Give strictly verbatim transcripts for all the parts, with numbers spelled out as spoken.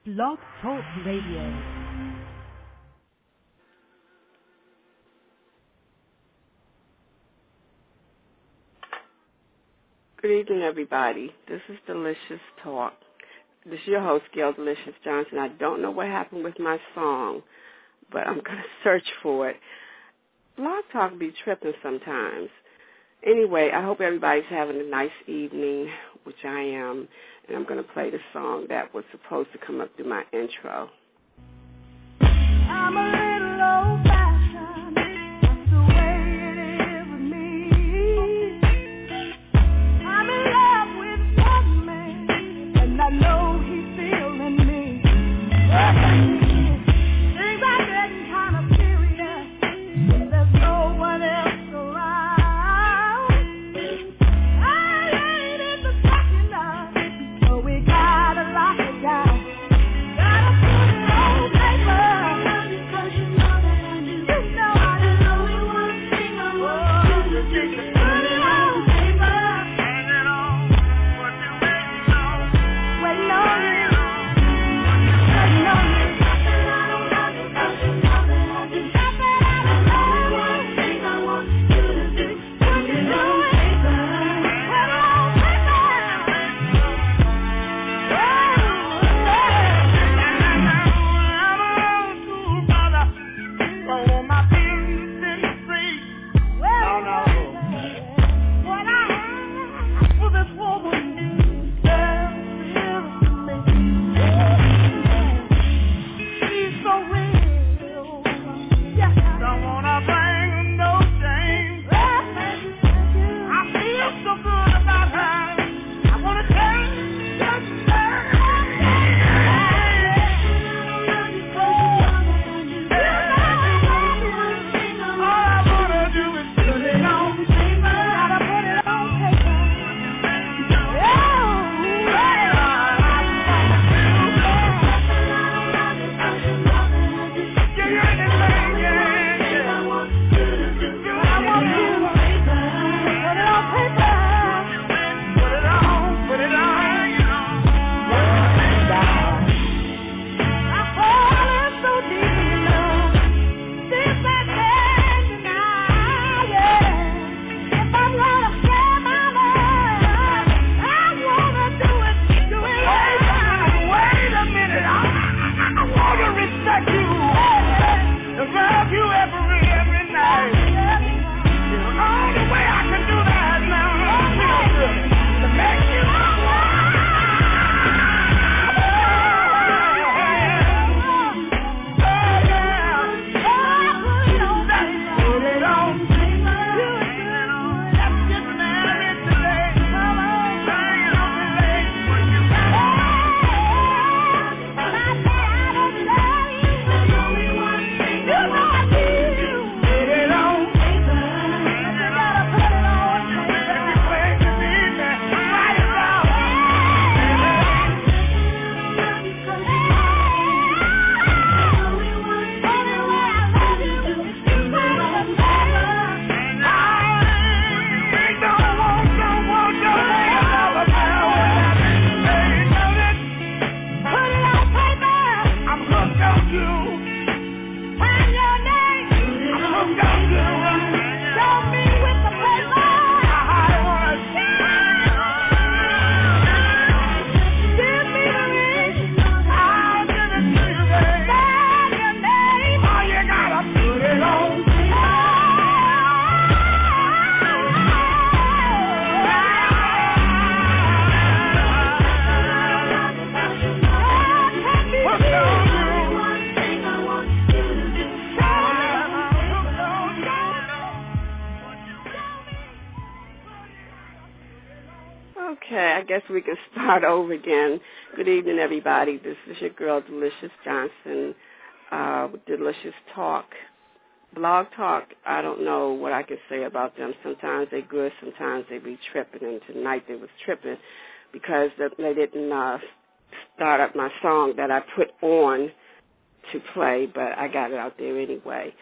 Blog Talk Radio. Good evening, everybody. This is Delicious Talk. This is your host, Gail Delicious Johnson. I don't know what happened with my song, but I'm going to search for it. Blog Talk be tripping sometimes. Anyway, I hope everybody's having a nice evening, which I am, and I'm going to play the song that was supposed to come up through my intro. I'm a little old-fashioned, that's the way it is with me. I'm in love with one man, and I know he's feeling me. Things are getting kind of serious, there's no one else around. I ain't in the talking now, so we gotta lock it down. Gotta put it on paper. I guess we can start over again. Good evening, everybody. This is your girl, Delicious Johnson, uh, with Delicious Talk. Blog Talk, I don't know what I can say about them. Sometimes they're good, sometimes they be tripping, and tonight they was tripping because they didn't uh, start up my song that I put on to play, but I got it out there anyway.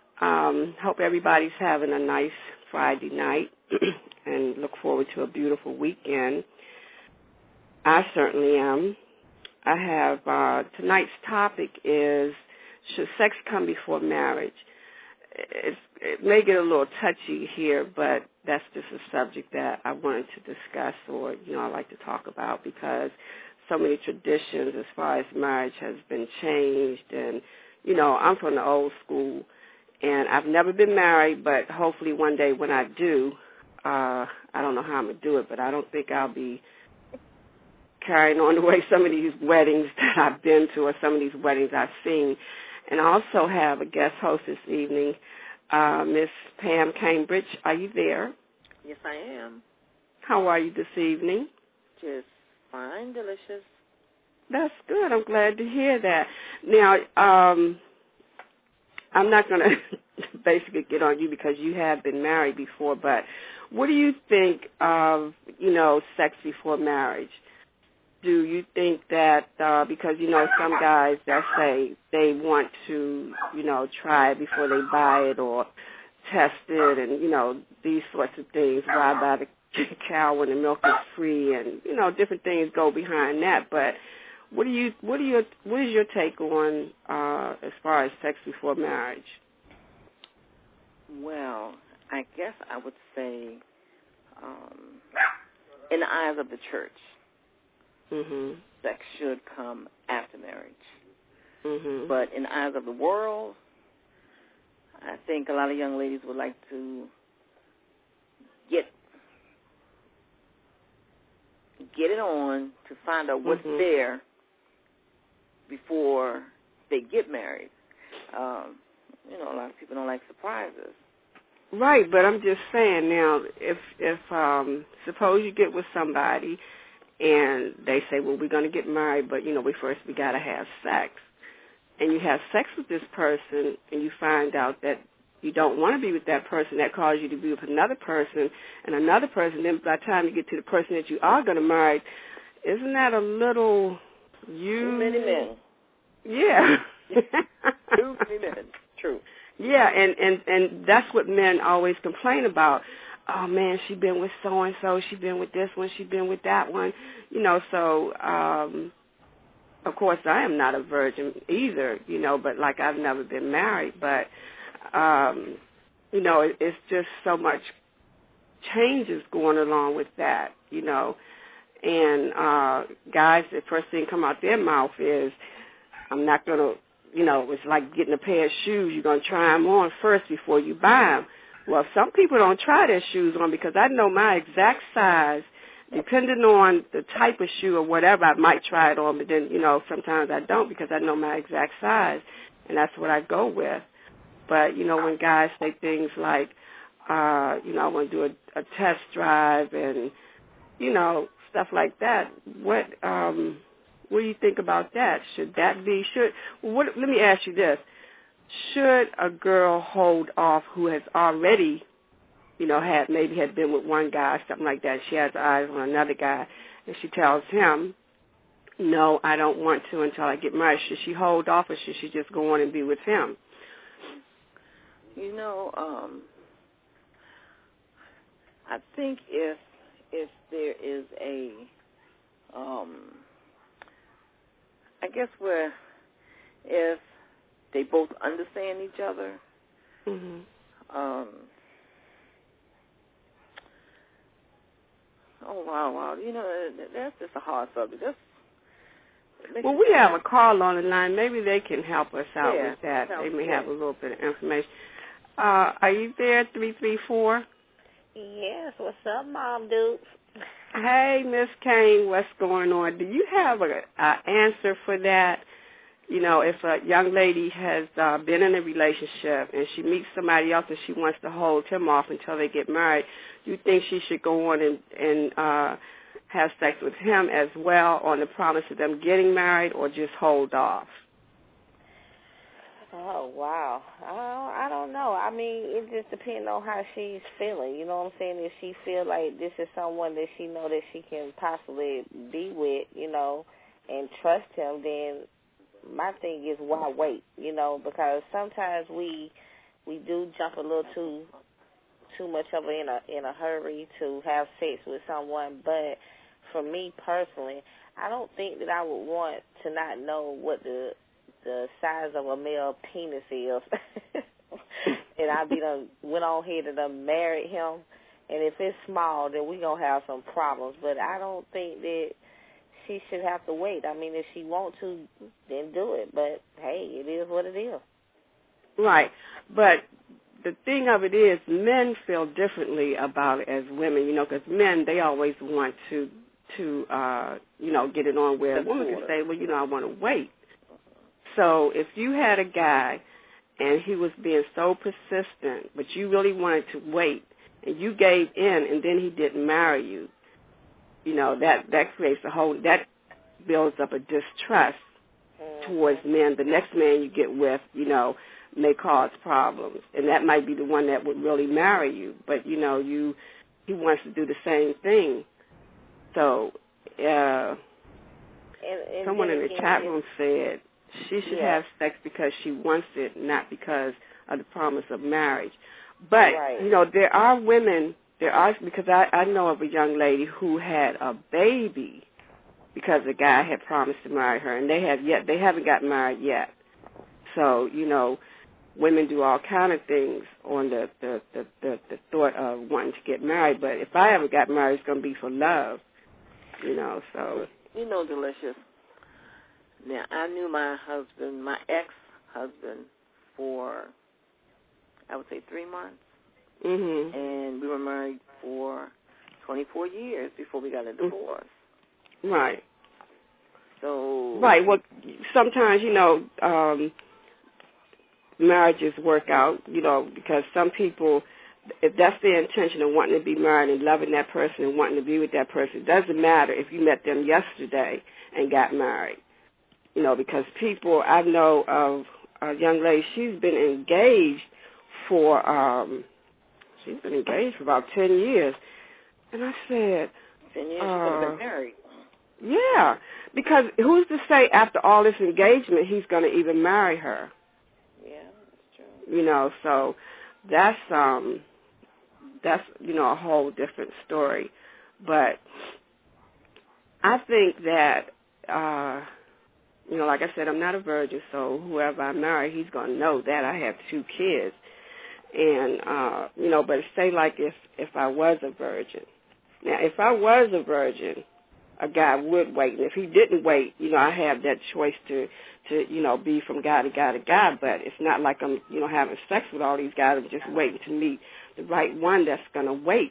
Um, hope everybody's having a nice Friday night and look forward to a beautiful weekend. I certainly am. I have uh, tonight's topic is, should sex come before marriage? It's, it may get a little touchy here, but that's just a subject that I wanted to discuss, or, you know, I like to talk about, because so many traditions as far as marriage has been changed. And, you know, I'm from the old school, and I've never been married, but hopefully one day when I do, uh, I don't know how I'm going to do it, but I don't think I'll be carrying on the way some of these weddings that I've been to, or some of these weddings I've seen. And I also have a guest host this evening, uh, Miss Pam Cambridge. Are you there? Yes, I am. How are you this evening? Just fine, delicious. That's good. I'm glad to hear that. Now, um, I'm not going to basically get on you because you have been married before, but what do you think of, you know, sex before marriage? Do you think that, uh, because, you know, some guys that say they want to, you know, try it before they buy it or test it and, you know, these sorts of things, why buy the cow when the milk is free, and, you know, different things go behind that. But what do you, what do you, what is your take on uh, as far as sex before marriage? Well, I guess I would say um, in the eyes of the church, Mm-hmm. sex should come after marriage. Mm-hmm. But in the eyes of the world, I think a lot of young ladies would like to get get it on to find out what's mm-hmm. there before they get married. Um, you know, a lot of people don't like surprises. Right, but I'm just saying now, if if um, suppose you get with somebody and they say, well, we're going to get married, but, you know, we first we got to have sex. And you have sex with this person, and you find out that you don't want to be with that person. That causes you to be with another person and another person. Then by the time you get to the person that you are going to marry, isn't that a little you? Too many men. Yeah. Too many men. True. Yeah, and, and, and that's what men always complain about. Oh, man, she been with so-and-so, she been with this one, she been with that one. You know, so, um, of course, I am not a virgin either, you know, but, like, I've never been married. But, um, you know, it, it's just so much changes going along with that, you know. And uh, guys, the first thing come out their mouth is, I'm not going to, you know, it's like getting a pair of shoes. You're going to try them on first before you buy them. Well, some people don't try their shoes on because I know my exact size. Depending on the type of shoe or whatever, I might try it on, but then, you know, sometimes I don't because I know my exact size, and that's what I go with. But, you know, when guys say things like, uh, you know, I want to do a, a test drive and, you know, stuff like that, what um, what do you think about that? Should that be, should, what, let me ask you this. Should a girl hold off who has already, you know, had maybe had been with one guy or something like that, she has eyes on another guy, and she tells him, no, I don't want to until I get married. Should she hold off, or should she just go on and be with him? You know, um, I think if if there is a, um, I guess where if they both understand each other, Mm-hmm. um, oh, wow, wow. You know, that's just a hard subject. That's, well, we have a call on the line. Maybe they can help us out yeah, with that. help, They may yeah. have a little bit of information. Uh, are you there, three three four? Yes, what's up, Mom Dukes? Hey, Miss Kane, what's going on? Do you have a, a answer for that? You know, if a young lady has uh, been in a relationship and she meets somebody else and she wants to hold him off until they get married, do you think she should go on and, and uh, have sex with him as well on the promise of them getting married, or just hold off? Oh, wow. I don't know. I mean, it just depends on how she's feeling. You know what I'm saying? If she feel like this is someone that she know that she can possibly be with, you know, and trust him, then my thing is, why wait? You know, because sometimes we we do jump a little too too much of it in a in a hurry to have sex with someone. But for me personally, I don't think that I would want to not know what the the size of a male penis is. And I be done went on here and done married him. And if it's small, then we going to have some problems. But I don't think that she should have to wait. I mean, if she want to, then do it. But, hey, it is what it is. Right. But the thing of it is, men feel differently about it as women, you know, because men, they always want to, to uh, you know, get it on where a woman can say, well, you know, I want to wait. So if you had a guy and he was being so persistent, but you really wanted to wait, and you gave in, and then he didn't marry you, you know, that, that creates a whole, that builds up a distrust mm-hmm. towards men. The next man you get with, you know, may cause problems, and that might be the one that would really marry you. But, you know, you he wants to do the same thing. So uh, and, and someone in the chat room said she should yeah. have sex because she wants it, not because of the promise of marriage. But, right. you know, there are women, there are, because I, I know of a young lady who had a baby because the guy had promised to marry her, and they have yet, they haven't got married yet. So, you know, women do all kind of things on the, the, the, the, the thought of wanting to get married. But if I ever got married, it's going to be for love, you know, so. You know, Delicious. Now, I knew my husband, my ex-husband, for, I would say, three months. Mm-hmm. And we were married for twenty-four years before we got a divorce. Right. So. Right. Well, sometimes, you know, um, marriages work out, you know, because some people, if that's their intention of wanting to be married and loving that person and wanting to be with that person, it doesn't matter if you met them yesterday and got married, you know, because people, I know of a young lady, she's been engaged for, um, she's been engaged for about ten years. And I said, ten years, uh, she could have been married. Yeah, because who's to say after all this engagement he's going to even marry her? Yeah, that's true. You know, so that's, um, that's, you know, a whole different story. But I think that, uh, you know, like I said, I'm not a virgin, so whoever I marry, he's going to know that I have two kids. And, uh, you know, but say like if, if I was a virgin. Now, if I was a virgin, a guy would wait. And if he didn't wait, you know, I have that choice to, to, you know, be from guy to guy to guy. But it's not like I'm, you know, having sex with all these guys. I'm just waiting to meet the right one that's going to wait,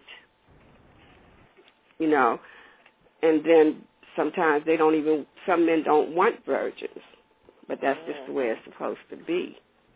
you know. And then sometimes they don't even, some men don't want virgins. But that's just the way it's supposed to be.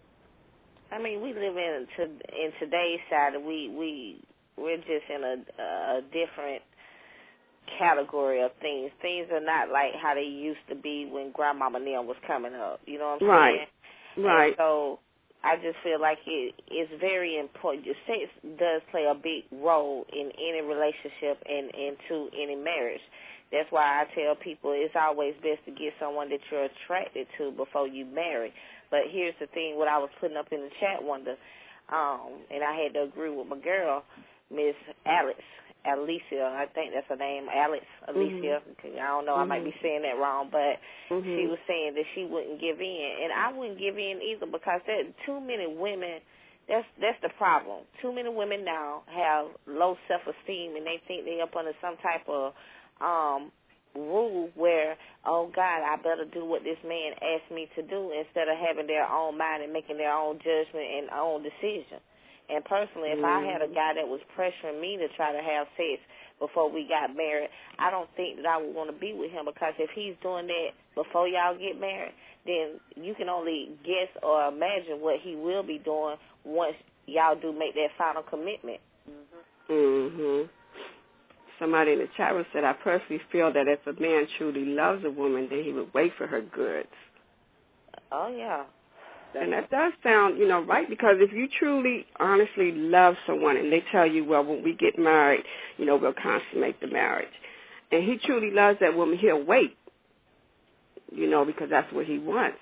I mean, we live in to, in today's side. We we we're just in a, a different category of things. Things are not like how they used to be when Grandmama Neil was coming up. You know what I'm right. saying? Right. And so I just feel like it is very important. Sex does play a big role in any relationship and into any marriage. That's why I tell people it's always best to get someone that you're attracted to before you marry. But here's the thing, what I was putting up in the chat wonder, um, and I had to agree with my girl, Miss Alex, Alicia, I think that's her name, Alex, Alicia. Mm-hmm. I don't know, mm-hmm. I might be saying that wrong, but mm-hmm. she was saying that she wouldn't give in. And I wouldn't give in either because there too many women, that's that's the problem. Too many women now have low self-esteem and they think they're up under some type of um, rule where, oh, God, I better do what this man asked me to do instead of having their own mind and making their own judgment and own decision. And personally, if I had a guy that was pressuring me to try to have sex before we got married, I don't think that I would want to be with him because if he's doing that before y'all get married, then you can only guess or imagine what he will be doing once y'all do make that final commitment. Mm-hmm. Mm-hmm. Somebody in the chat room said, I personally feel that if a man truly loves a woman, then he would wait for her goods. Oh, yeah. And that does sound, you know, right, because if you truly, honestly love someone and they tell you, well, when we get married, you know, we'll consummate the marriage. And he truly loves that woman, he'll wait, you know, because that's what he wants.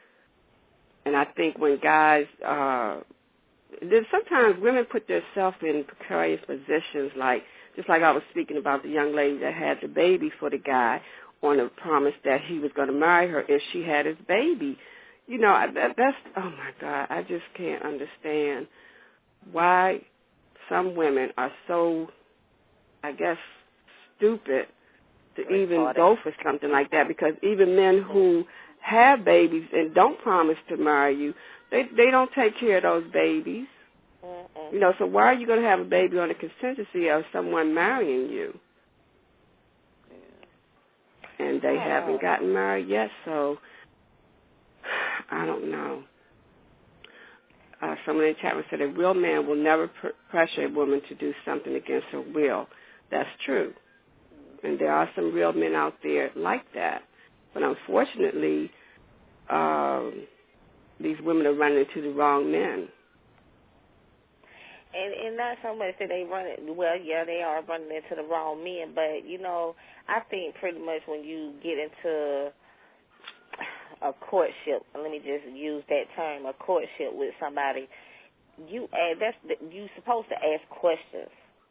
And I think when guys, uh, then sometimes women put themselves in precarious positions, like, just like I was speaking about the young lady that had the baby for the guy, on a promise that he was going to marry her if she had his baby. You know, I, that, that's, oh, my God, I just can't understand why some women are so, I guess, stupid to even go for something like that, because even men who have babies and don't promise to marry you, they they don't take care of those babies. Mm-mm. You know, so why are you going to have a baby on the contingency of someone marrying you? Yeah. And they yeah. haven't gotten married yet, so I don't know. Uh, someone in the chat room said a real man will never pr- pressure a woman to do something against her will. That's true. And there are some real men out there like that. But unfortunately, um, these women are running into the wrong men. And and not so much that they run it. Well, yeah, they are running into the wrong men. But, you know, I think pretty much when you get into a courtship, let me just use that term, a courtship with somebody, you uh, that's you supposed to ask questions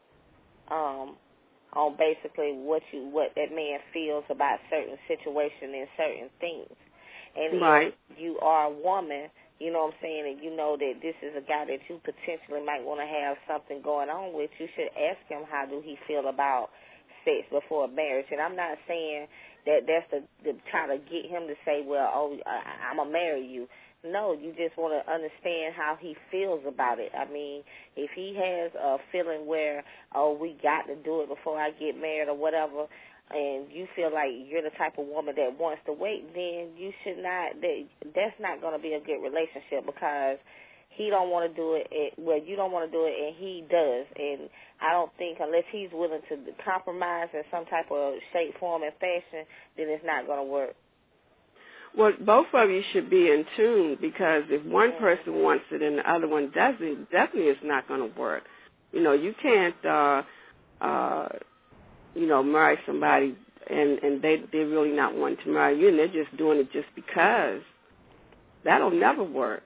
um, on basically what you what that man feels about certain situations and certain things. And right. if you are a woman, you know what I'm saying, and you know that this is a guy that you potentially might want to have something going on with, you should ask him how do he feel about sex before marriage. And I'm not saying that that's the, the try to get him to say, well, oh, I, I'm going to marry you. No, you just want to understand how he feels about it. I mean, if he has a feeling where, oh, we got to do it before I get married or whatever, and you feel like you're the type of woman that wants to wait, then you should not, that, that's not going to be a good relationship, because he don't want to do it, it, well, you don't want to do it, and he does. And I don't think unless he's willing to compromise in some type of shape, form, and fashion, then it's not going to work. Well, both of you should be in tune, because if one person wants it and the other one doesn't, definitely it's not going to work. You know, you can't, uh, uh, you know, marry somebody and, and they, they're really not wanting to marry you and they're just doing it just because. That'll never work.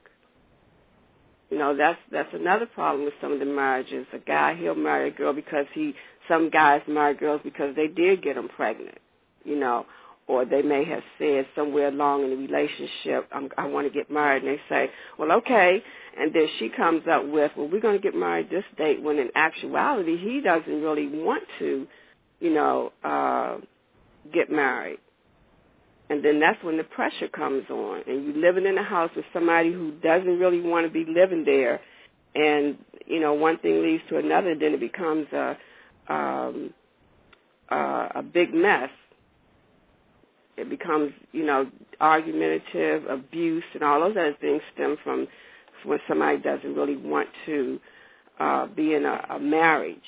You know, that's that's another problem with some of the marriages. A guy, he'll marry a girl because he, some guys marry girls because they did get them pregnant, you know, or they may have said somewhere along in the relationship, I'm, I want to get married, and they say, well, okay, and then she comes up with, well, we're going to get married this date, when in actuality he doesn't really want to, you know, uh, get married. And then that's when the pressure comes on, and you're living in a house with somebody who doesn't really want to be living there, and, you know, one thing leads to another, then it becomes a, um, uh, a big mess. It becomes, you know, argumentative, abuse, and all those other things stem from when somebody doesn't really want to uh, be in a, a marriage.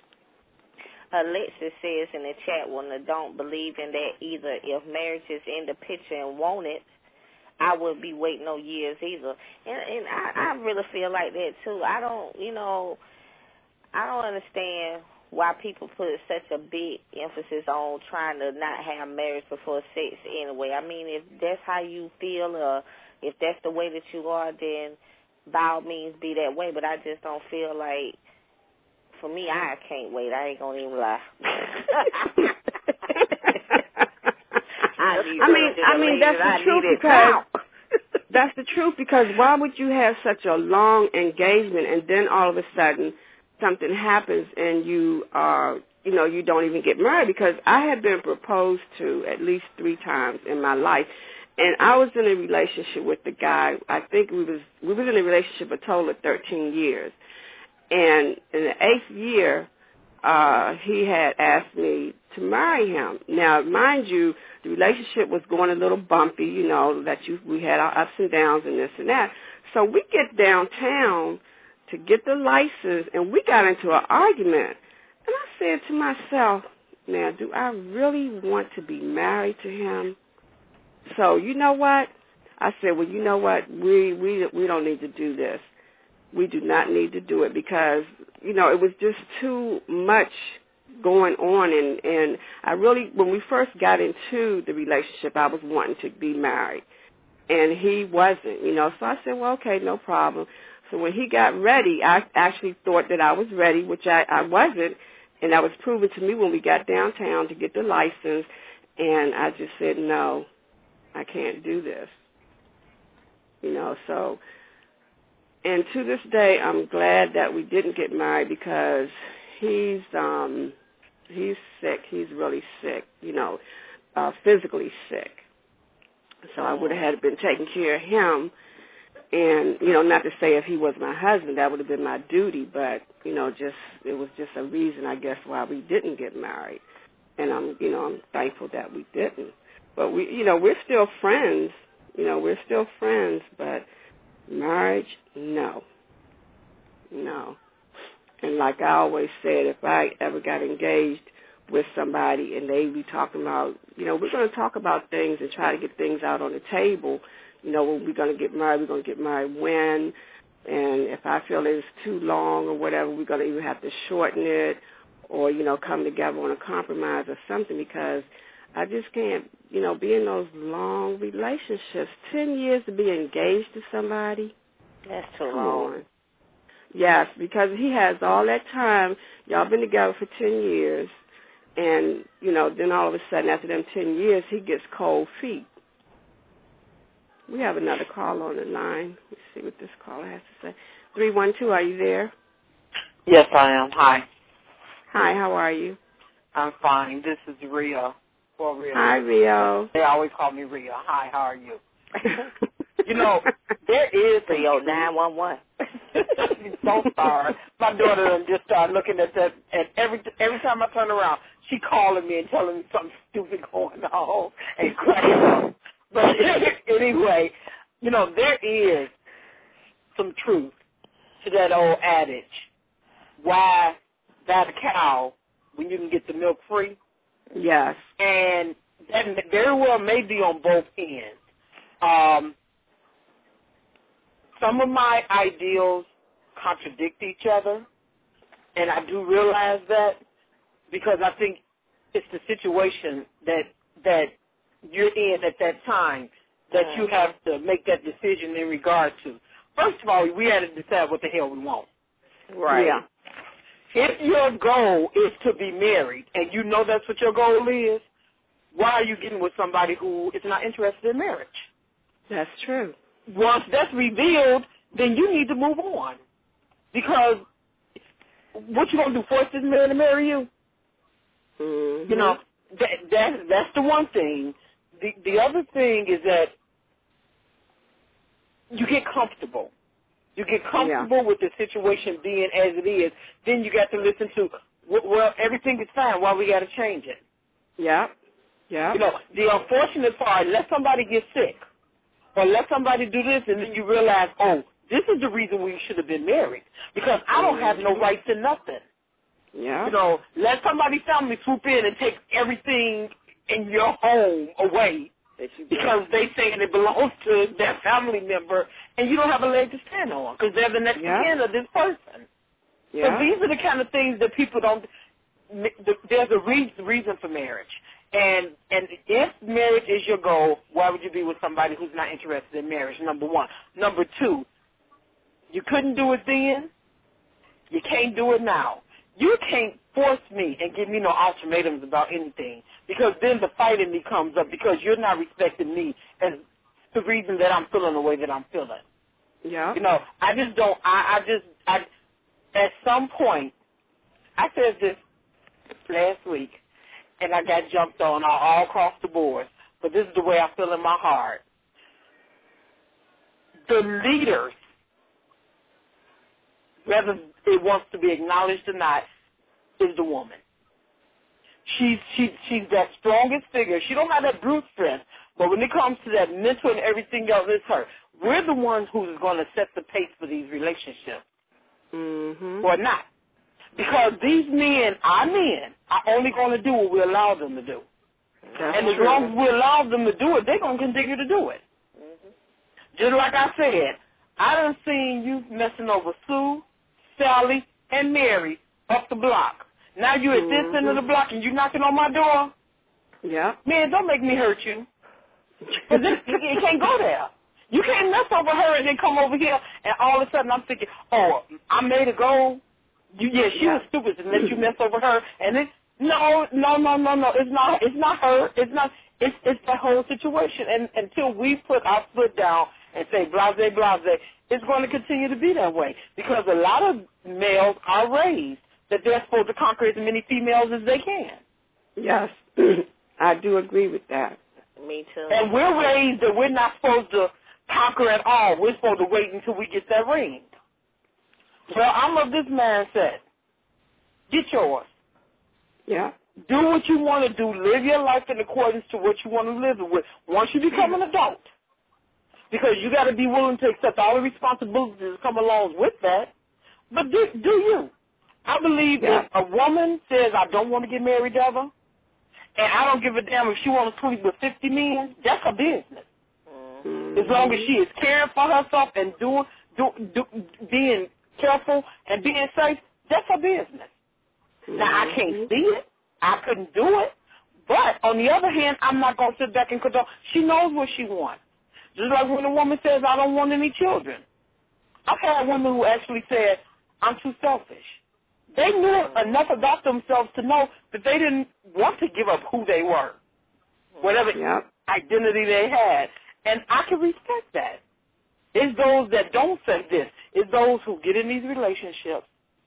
Alexis says in the chat, well, I don't believe in that either. If marriage is in the picture and want it, I wouldn't be waiting no years either. And, and I, I really feel like that, too. I don't, you know, I don't understand why people put such a big emphasis on trying to not have marriage before sex anyway. I mean, if that's how you feel or if that's the way that you are, then by all means be that way. But I just don't feel like, for me, I can't wait. I ain't going to even lie. I, need I mean, I mean that's the truth because that's the truth because why would you have such a long engagement and then all of a sudden something happens and you uh you know you don't even get married? Because I had been proposed to at least three times in my life, and I was in a relationship with the guy. I think we was we was in a relationship a total of thirteen years, and in the eighth year, uh, he had asked me to marry him. Now, mind you, the relationship was going a little bumpy. You know that you we had our ups and downs and this and that. So we get downtown to get the license, and we got into an argument. And I said to myself, now, do I really want to be married to him? So you know what? I said, well, you know what? We we we don't need to do this. We do not need to do it because, you know, it was just too much going on. And, and I really, when we first got into the relationship, I was wanting to be married. And he wasn't, you know. So I said, well, okay, no problem. So when he got ready, I actually thought that I was ready, which I, I wasn't, and that was proven to me when we got downtown to get the license. And I just said, no, I can't do this. You know, so, and to this day, I'm glad that we didn't get married because he's, um, he's sick. He's really sick, you know, uh, physically sick. So I would have had been taking care of him. And, you know, not to say if he was my husband, that would have been my duty, but, you know, just, it was just a reason, I guess, why we didn't get married. And I'm, you know, I'm thankful that we didn't. But we, you know, we're still friends. You know, we're still friends, but marriage, no. No. And like I always said, if I ever got engaged with somebody and they be talking about, you know, we're going to talk about things and try to get things out on the table. You know, when we're going to get married, we're going to get married when. And if I feel it's too long or whatever, we're going to either have to shorten it or, you know, come together on a compromise or something because I just can't, you know, be in those long relationships. Ten years to be engaged to somebody. That's too Come long. on. Yes, because he has all that time. Y'all been together for ten years. And, you know, then all of a sudden after them ten years, he gets cold feet. We have another call on the line. Let's see what this caller has to say. three one two, are you there? Yes, I am. Hi. Hi, how are you? I'm fine. This is Rio. Well, Rio. Hi, Rio. They always call me Rio. Hi, how are you? You know, there is Rio nine one one. I'm so sorry. My daughter just started looking at that, and every every time I turn around, she calling me and telling me something stupid going on and cracking up. But anyway, you know, there is some truth to that old adage. Why buy the cow when you can get the milk free? Yes. And that very well may be on both ends. Um, some of my ideals contradict each other, and I do realize that because I think it's the situation that that you're in at that time that you have to make that decision in regard to. First of all, we had to decide what the hell we want. Right. Yeah. If your goal is to be married and you know that's what your goal is, why are you getting with somebody who is not interested in marriage? That's true. Once that's revealed, then you need to move on. Because what you going to do, force this man to marry you? Mm-hmm. You know, that, that, that's the one thing. The, the other thing is that you get comfortable. You get comfortable yeah. with the situation being as it is. Then you got to listen to, well, everything is fine. Why we got to change it? Yeah. Yeah. You know, the unfortunate part, let somebody get sick or let somebody do this, and then you realize, oh, this is the reason we should have been married because I don't have no right to nothing. Yeah. You know, let somebody's family swoop in and take everything in your home away because they say it belongs to their family member, and you don't have a leg to stand on because they're the next yeah. of kin of this person. Yeah. So these are the kind of things that people don't. There's a reason, reason for marriage, and and if marriage is your goal, why would you be with somebody who's not interested in marriage? Number one. Number two, you couldn't do it then. You can't do it now. You can't force me and give me no ultimatums about anything because then the fight in me comes up because you're not respecting me as the reason that I'm feeling the way that I'm feeling. Yeah. You know, I just don't, I, I just, I, at some point, I said this last week and I got jumped on all, all across the board, but this is the way I feel in my heart. The leaders, whether it wants to be acknowledged or not, is the woman. She's she, she's that strongest figure. She don't have that brute strength, but when it comes to that mental and everything else, it's her. We're the ones who's going to set the pace for these relationships, mm-hmm. or not. Because these men, our men, are only going to do what we allow them to do. That's and as true. long as we allow them to do it, they're going to continue to do it. Mm-hmm. Just like I said, I done seen you messing over Sue, Sally, and Mary up the block. Now you at this mm-hmm. end of the block and you knocking on my door? Yeah. Man, don't make me hurt you. Because it, it can't go there. You can't mess over her and then come over here and all of a sudden I'm thinking, oh, I made a goal. You, yeah, she yeah. was stupid to let you mess over her. And then No, no, no, no, no. It's not. It's not her. It's not. It's it's the whole situation. And until we put our foot down and say blase, blase, it's going to continue to be that way because a lot of males are raised that they're supposed to conquer as many females as they can. Yes, I do agree with that. Me too. And we're raised that we're not supposed to conquer at all. We're supposed to wait until we get that ring. Well, I'm of this mindset. Get yours. Yeah. Do what you want to do. Live your life in accordance to what you want to live with. Once you become an adult, because you got to be willing to accept all the responsibilities that come along with that. But do, do you? I believe yeah. if a woman says, I don't want to get married ever, and I don't give a damn if she wants to sleep with fifty men, that's her business. Mm-hmm. As long as she is caring for herself and doing, do, do, being careful and being safe, that's her business. Mm-hmm. Now, I can't see it. I couldn't do it. But, on the other hand, I'm not going to sit back and condone. She knows what she wants. Just like when a woman says, I don't want any children. I've had women who actually said, I'm too selfish. They knew enough about themselves to know that they didn't want to give up who they were, whatever yep. identity they had. And I can respect that. It's those that don't say this. It's those who get in these relationships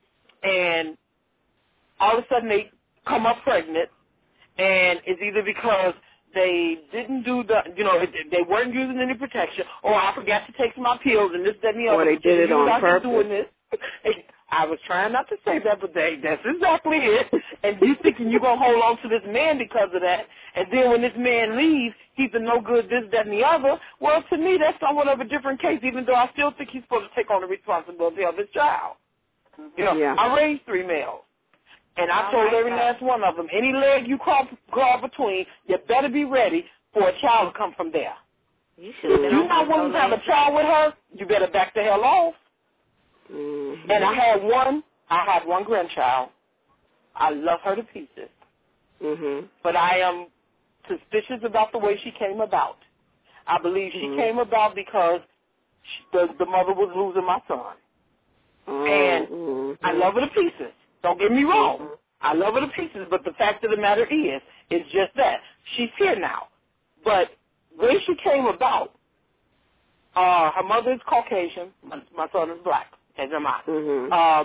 and all of a sudden they come up pregnant, and it's either because they didn't do the, you know, they weren't using any protection, or I forgot to take my pills and this, that, and the other. Or they did it on purpose. Doing this. I was trying not to say that, but they, that's exactly it. And you thinking you're going to hold on to this man because of that, and then when this man leaves, he's a no good this, that, and the other. Well, to me, that's somewhat of a different case, even though I still think he's supposed to take on the responsibility of his child. You know, yeah. I raised three males. And I told every last one of them, any leg you crawl, crawl between, you better be ready for a child to come from there. You if you're not willing to have a child with her, you better back the hell off. Mm-hmm. And I had one, I had one grandchild. I love her to pieces. Mm-hmm. But I am suspicious about the way she came about. I believe she mm-hmm. came about because she, the, the mother was losing my son. Oh, and mm-hmm. I love her to pieces. Don't get me wrong. I love her to pieces, but the fact of the matter is, it's just that. She's here now. But when she came about, uh, her mother is Caucasian. My, my son is black, as am I. Mm-hmm. Uh,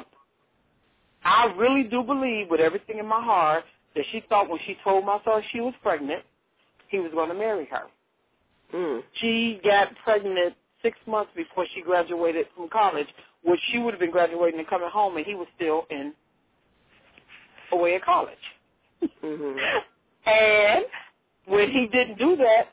I really do believe with everything in my heart that she thought when she told my son she was pregnant, he was going to marry her. Mm. She got pregnant six months before she graduated from college, which she would have been graduating and coming home, and he was still in away at college. Mm-hmm. And when he didn't do that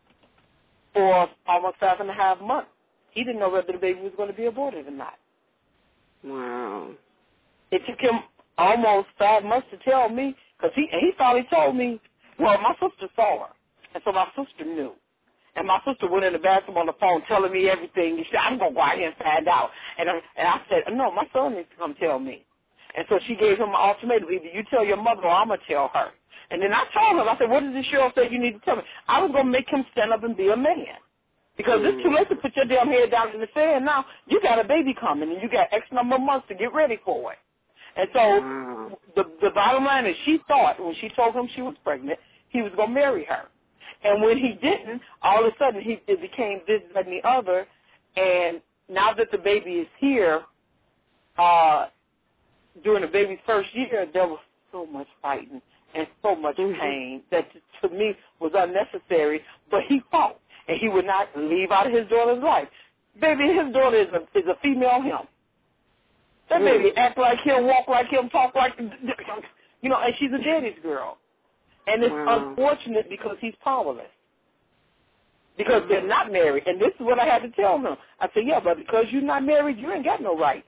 for almost five and a half months, he didn't know whether the baby was going to be aborted or not. Wow. It took him almost five months to tell me, because he, he finally told me, well, my sister saw her, and so my sister knew. And my sister went in the bathroom on the phone telling me everything. She said, I'm going to go out here and find out. And I, and I said, no, my son needs to come tell me. And so she gave him an ultimatum. Either you tell your mother or I'm going to tell her. And then I told him, I said, what did the sheriff say you need to tell me? I was going to make him stand up and be a man. Because mm. it's too late to put your damn head down in the sand now. You got a baby coming, and you got X number of months to get ready for it. And so wow. the, the bottom line is she thought when she told him she was pregnant, he was going to marry her. And when he didn't, all of a sudden he, it became this, that, and the other. And now that the baby is here, uh, during the baby's first year, there was so much fighting and so much mm-hmm. pain that to me was unnecessary. But he fought, and he would not leave out of his daughter's life. Baby, his daughter is a, is a female him. That mm-hmm. baby act like him, walk like him, talk like, you know, and she's a daddy's girl. And it's wow. unfortunate because he's powerless. Because they're not married. And this is what I had to tell them. I said, yeah, but because you're not married, you ain't got no rights.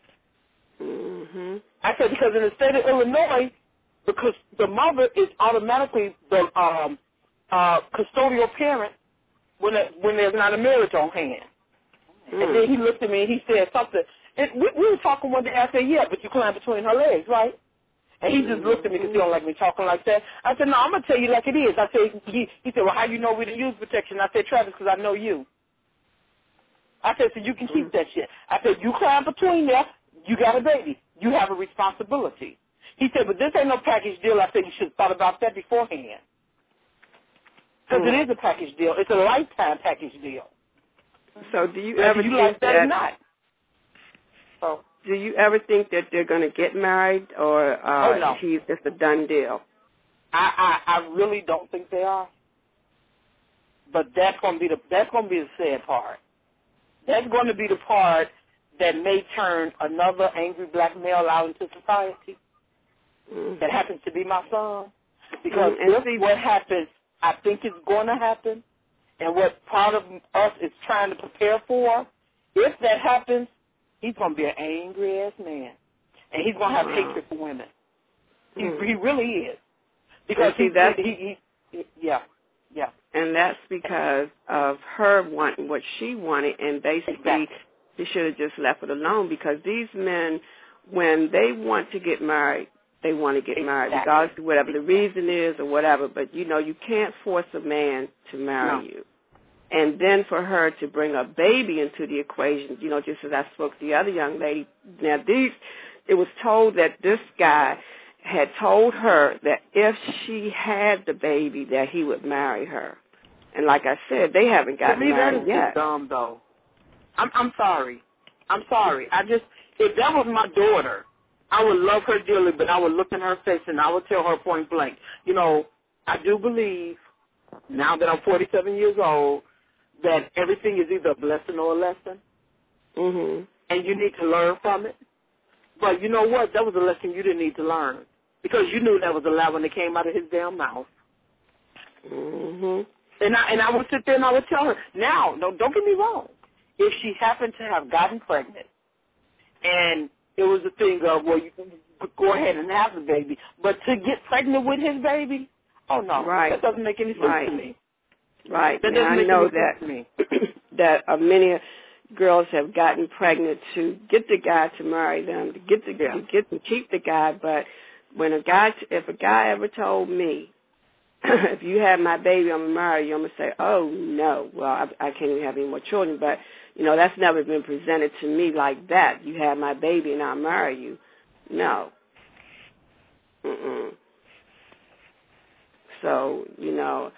Mm-hmm. I said, because in the state of Illinois, because the mother is automatically the um, uh, custodial parent when it, when there's not a marriage on hand. Mm. And then he looked at me and he said something. And we, we were talking one day. I said, yeah, but you climb between her legs, right? And he just looked at me because he don't like me talking like that. I said, no, I'm going to tell you like it is. I said, he, he said, well, how you know we didn't use protection? I said, Travis, because I know you. I said, so you can keep that shit. I said, you climb between there, you got a baby. You have a responsibility. He said, but this ain't no package deal. I said, you should have thought about that beforehand. Because Mm. it is a package deal. It's a lifetime package deal. So do you Whether ever you think like that that, or not. So, do you ever think that they're going to get married, or uh, oh, no. he's just a done deal? I, I, I really don't think they are. But that's going to be the that's going to be the sad part. That's going to be the part that may turn another angry black male out into society. Mm. That happens to be my son. Because Mm, and if see, what happens, I think is going to happen, and what part of us is trying to prepare for, if that happens, he's going to be an angry-ass man. And he's going to have wow. hatred for women. He, Mm. he really is. Because see, he, that's, he, he, he, yeah, yeah. and that's because of her wanting what she wanted, and basically Exactly. she should have just left it alone, because these men, when they want to get married, they want to get Exactly. married, regardless of whatever the reason is or whatever. But, you know, you can't force a man to marry No. you. And then for her to bring a baby into the equation, you know, just as I spoke to the other young lady, now these, it was told that this guy had told her that if she had the baby, that he would marry her. And like I said, they haven't gotten To me, that married is yet. just dumb, though. I'm, I'm sorry. I'm sorry. I just, if that was my daughter, I would love her dearly, but I would look in her face and I would tell her point blank, you know, I do believe, now that I'm forty-seven years old, that everything is either a blessing or a lesson, Mhm. and you need to learn from it. But you know what? That was a lesson you didn't need to learn, because you knew that was a lie when it came out of his damn mouth. Mhm. And I, and I would sit there and I would tell her, now, no, don't get me wrong, if she happened to have gotten pregnant, and it was a thing of, well, you go ahead and have the baby, but to get pregnant with his baby, oh, no, Right. that doesn't make any sense Right. to me. Right. That Now, doesn't I make know any that sense to me. that uh, many girls have gotten pregnant to get the guy to marry them, to get the Yeah. to get to keep the guy. But when a guy, if a guy ever told me, if you have my baby, I'm gonna marry you, I'm gonna say, oh no, well I, I can't even have any more children. But you know, that's never been presented to me like that. You have my baby and I'll marry you. No. Mm-mm. So you know,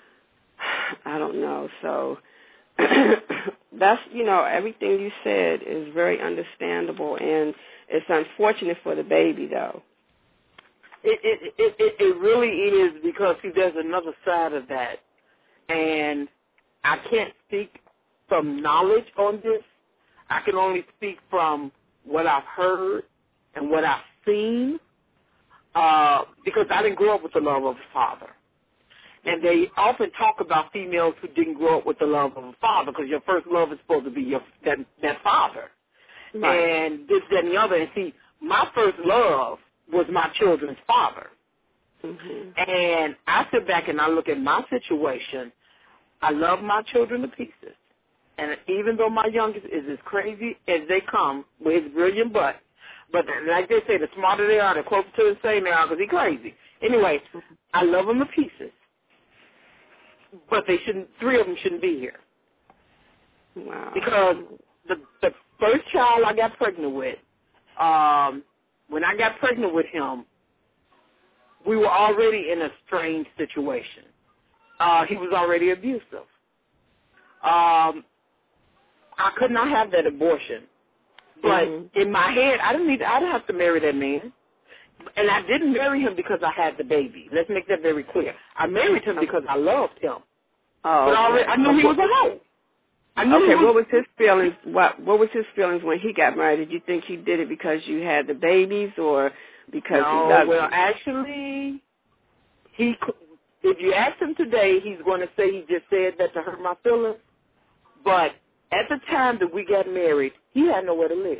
I don't know. So. That's, you know, everything you said is very understandable, and it's unfortunate for the baby, though. It, it, it, it, it really is, because, see, there's another side of that. And I can't speak from knowledge on this. I can only speak from what I've heard and what I've seen, uh, because I didn't grow up with the love of a father. And they often talk about females who didn't grow up with the love of a father, because your first love is supposed to be your that, that father. Right. And this, that, and the other. And see, my first love was my children's father. Mm-hmm. And I sit back and I look at my situation. I love my children to pieces. And even though my youngest is as crazy as they come with his brilliant butt, but like they say, the smarter they are, the closer to the same they are, because he's crazy. Anyway, I love them to pieces. But they shouldn't. Three of them shouldn't be here. Wow. Because the the first child I got pregnant with, um, when I got pregnant with him, we were already in a strange situation. Uh, he was already abusive. Um, I could not have that abortion, but mm-hmm. in my head, I didn't need. I didn't have to marry that man. And I didn't marry him because I had the baby. Let's make that very clear. I married him because I loved him. Oh, But okay. already, I knew he was a hoe. I knew Okay, he was, what was his feelings? What What was his feelings when he got married? Did you think he did it because you had the babies, or because no, he loved well, you? actually, he. If you ask him today, he's going to say he just said that to hurt my feelings. But at the time that we got married, he had nowhere to live.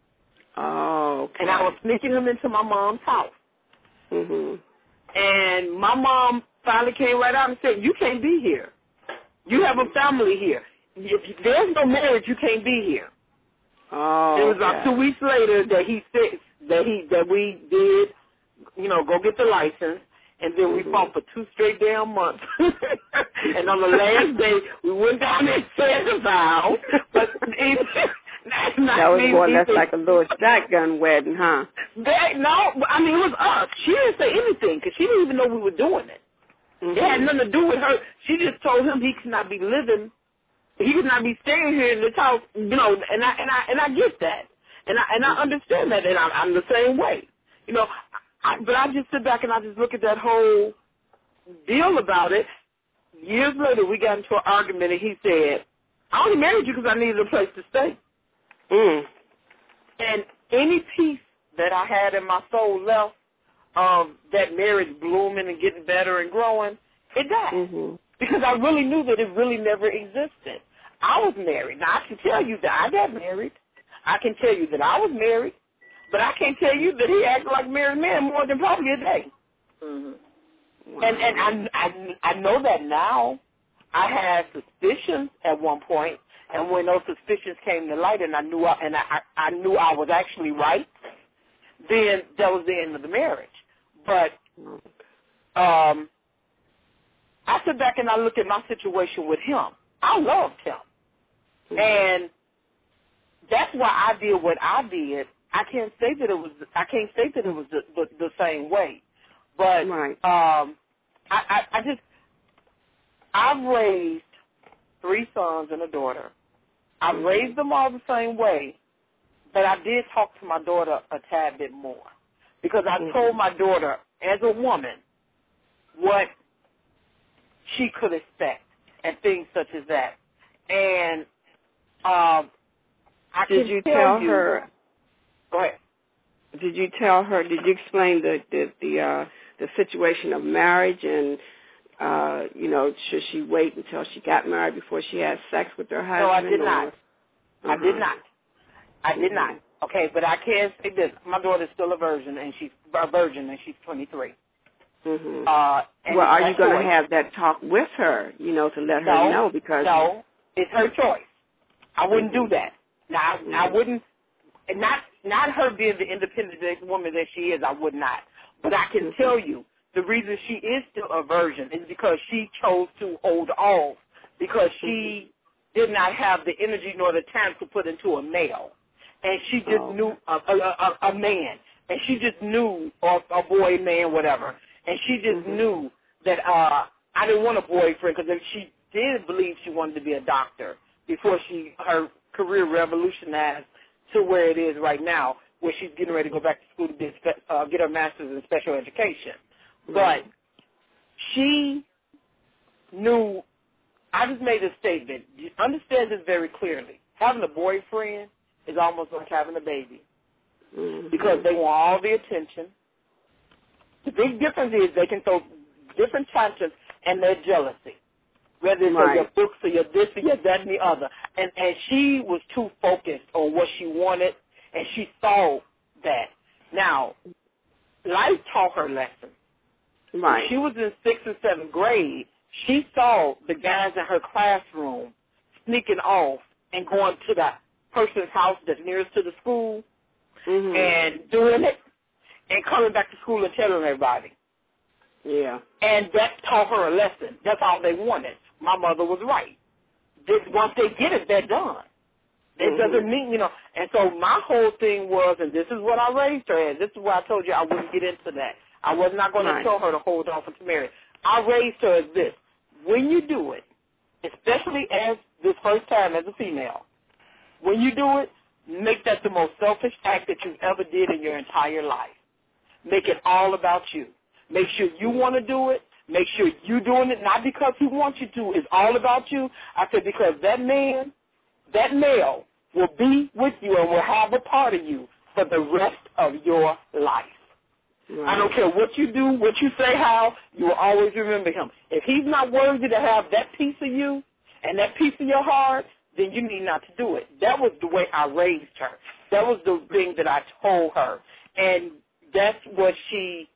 Oh, okay. And I was sneaking him into my mom's house. Mhm. And my mom finally came right out and said, you can't be here. You have a family here. If there's no marriage, you can't be here. Oh, It was okay. about two weeks later that he said that he that we did, you know, go get the license, and then we Mhm. fought for two straight damn months. And on the last day, we went down there and said the vow. But that's not Now, that was me, more or he less said, like a little shotgun wedding, huh? They, no, I mean, it was us. She didn't say anything because she didn't even know we were doing it. Mm-hmm. It had nothing to do with her. She just told him he could not be living, he could not be staying here in this house, you know, and I and I and I get that. And I and I understand that, and I'm, I'm the same way. You know, I, but I just sit back and I just look at that whole deal about it. Years later, we got into an argument, and he said, I only married you because I needed a place to stay. Mm. And any piece that I had in my soul left of that marriage blooming and getting better and growing, it died. Mm-hmm. Because I really knew that it really never existed. I was married. Now, I can tell you that I got married. I can tell you that I was married. But I can't tell you that he acted like a married man more than probably a day. Mm-hmm. Wow. And and I, I, I know that now. I had suspicions at one point, and when those suspicions came to light, and I knew I, and I, I knew I was actually right, then that was the end of the marriage. But um, I sit back and I look at my situation with him. I loved him, mm-hmm. and that's why I did what I did. I can't say that it was. I can't say that it was the, the, the same way, but right. um, I, I, I just I've raised three sons and a daughter. I've mm-hmm. raised them all the same way, but I did talk to my daughter a tad bit more because I mm-hmm. told my daughter as a woman what she could expect and things such as that. And um, I did can you tell, tell you, her? Go ahead. Did you tell her? Did you explain the the the, uh, the situation of marriage and uh, you know, should she wait until she got married before she had sex with her husband? No, I did or? not. Uh-huh. I did not. I did mm-hmm. not. Okay, but I can say this: my daughter's still a virgin, and she's a virgin, and she's twenty-three. Mm-hmm. Uh, and well, are you going choice. to have that talk with her? You know, to let her no, know because no, it's her choice. I wouldn't mm-hmm. do that. Now, mm-hmm. I wouldn't. Not not her being the independent woman that she is. I would not. But I can mm-hmm. tell you the reason she is still a virgin is because she chose to hold off because she mm-hmm. did not have the energy nor the time to put into a male. And she just oh. knew a, a, a, a man, and she just knew, or a boy, man, whatever. And she just mm-hmm. knew that uh, I didn't want a boyfriend because if she did believe she wanted to be a doctor before she her career revolutionized to where it is right now, where she's getting ready to go back to school to be, uh, get her master's in special education. Right. But she knew. I just made a statement. You understand this very clearly. Having a boyfriend is almost like having a baby mm-hmm. because they want all the attention. The big difference is they can throw different tangents and their jealousy, whether it's right. on your books or your this or your that and the other. And, and she was too focused on what she wanted, and she saw that. Now, life taught her lessons. Right. When she was in sixth and seventh grade, she saw the guys in her classroom sneaking off and going to the person's house that's nearest to the school mm-hmm. and doing it and coming back to school and telling everybody. Yeah. And that taught her a lesson. That's all they wanted. My mother was right. This, once they get it, they're done. It mm-hmm. doesn't mean, you know, and so my whole thing was, and this is what I raised her as, this is why I told you I wouldn't get into that. I was not going right. to tell her to hold off until marriage. I raised her as this. When you do it, especially as this first time as a female, when you do it, make that the most selfish act that you've ever did in your entire life. Make it all about you. Make sure you want to do it. Make sure you're doing it, not because he wants you to. It's all about you. I said because that man, that male, will be with you and will have a part of you for the rest of your life. Right. I don't care what you do, what you say, how, you will always remember him. If he's not worthy to have that piece of you and that piece of your heart, then you need not to do it. That was the way I raised her. That was the thing that I told her. And that's what she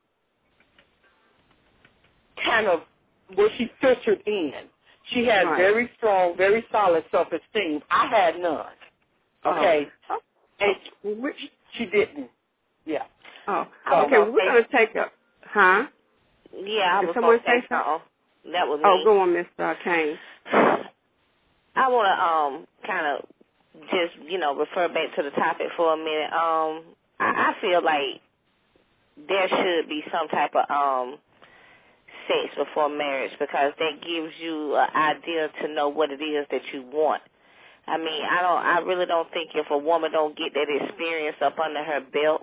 kind of, what she filtered in. She had right. very strong, very solid self-esteem. I had none. Okay? Oh. And which she didn't. Yeah. Oh, So, okay. Well, we're going to take a, huh? Yeah, I Did was someone going to say say something. That was me. Oh, go on, Miss uh, Kane. I want to um kind of just, you know, refer back to the topic for a minute, um, I, I feel like there should be some type of um, sex before marriage because that gives you an idea to know what it is that you want. I mean, I don't. I really don't think if a woman don't get that experience up under her belt,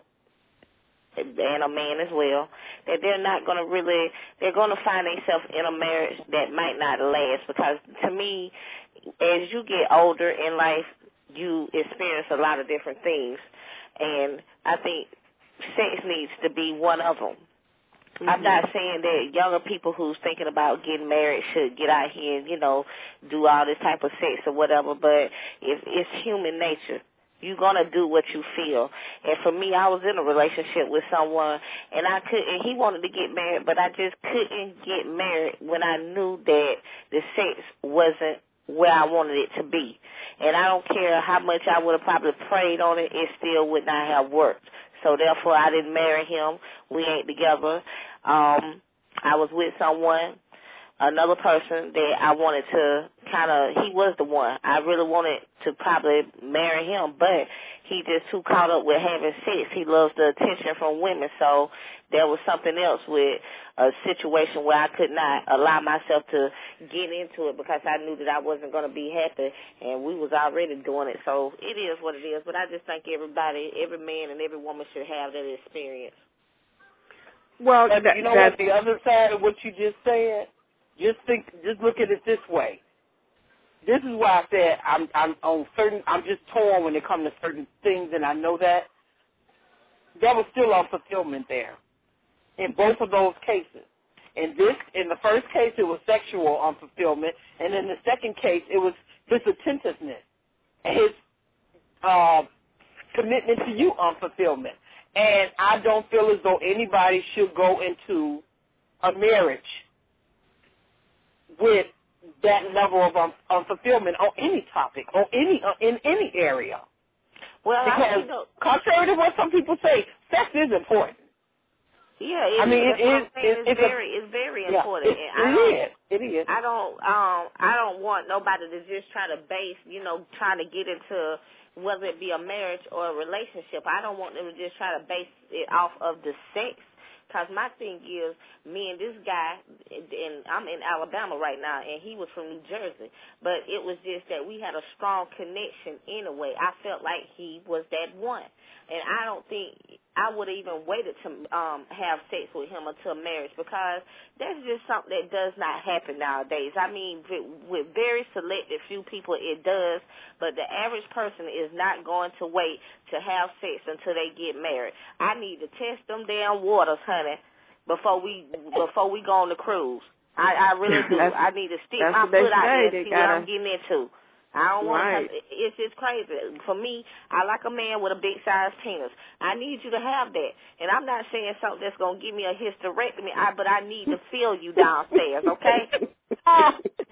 and a man as well, that they're not going to really, they're going to find themselves in a marriage that might not last. Because to me, as you get older in life, you experience a lot of different things, and I think sex needs to be one of them. Mm-hmm. I'm not saying that younger people who's thinking about getting married should get out here and, you know, do all this type of sex or whatever, but if it's human nature. You're going to do what you feel. And for me, I was in a relationship with someone, and I couldn't, he wanted to get married, but I just couldn't get married when I knew that the sex wasn't where I wanted it to be. And I don't care how much I would have probably prayed on it, it still would not have worked. So therefore, I didn't marry him. We ain't together. Um, I was with someone, another person that I wanted to kind of, he was the one. I really wanted to probably marry him, but he just too caught up with having sex. He loves the attention from women, so there was something else with a situation where I could not allow myself to get into it because I knew that I wasn't going to be happy, and we was already doing it. So it is what it is, but I just think everybody, every man and every woman should have that experience. Well, that, you know what, the other side of what you just said, Just think. Just look at it this way. This is why I said I'm, I'm on certain. I'm just torn when it comes to certain things, and I know that there was still unfulfillment there in both of those cases. In this, in the first case, it was sexual unfulfillment, and in the second case, it was his attentiveness and his uh, commitment to you unfulfillment. And I don't feel as though anybody should go into a marriage with that level of um, unfulfillment on any topic, on any uh, in any area. Well, because I mean, contrary to what some people say, sex is important. Yeah, it I mean, is. it is. It's, It's very, a, it's very yeah, important. It, and I it is. It is. I don't, um, I don't want nobody to just try to base, you know, trying to get into whether it be a marriage or a relationship. I don't want them to just try to base it off of the sex. Because my thing is, me and this guy, and I'm in Alabama right now, and he was from New Jersey, but it was just that we had a strong connection in a way. I felt like he was that one. And I don't think I would have even waited to um, have sex with him until marriage because that's just something that does not happen nowadays. I mean, with very selected few people it does, but the average person is not going to wait to have sex until they get married. I need to test them damn waters, honey, before we before we go on the cruise. I, I really do. I need to stick my foot out there and see what I'm getting into. I don't want right. to. It's just crazy. For me, I like a man with a big size penis. I need you to have that. And I'm not saying something that's going to give me a hysterectomy, I, but I need to feel you downstairs, okay? I